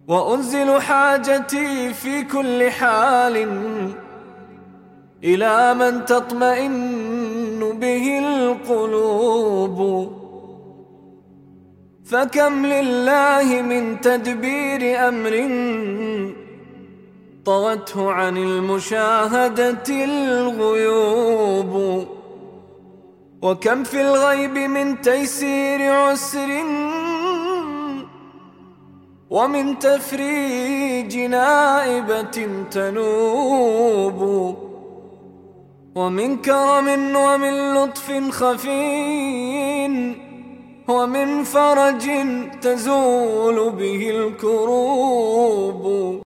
وأنزل حاجتي في كل حال إلى من تطمئن به القلوب. فكم لله من تدبير أمر طوته عن المشاهدة الغيوب، وكم في الغيب من تيسير عسر ومن تفريج نائبة تنوب، ومن كرم ومن لطف خفي ومن فرج تزول به الكروب.